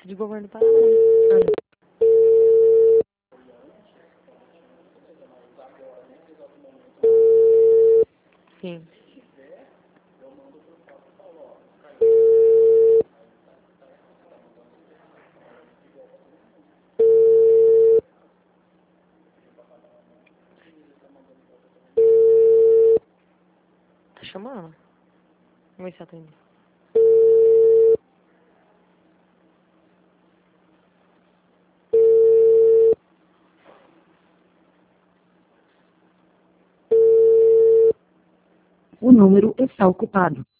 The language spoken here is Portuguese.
chefe de governo do Paraná. Ah, sim. Tá chamando? Vamos ver se atende. O número está ocupado.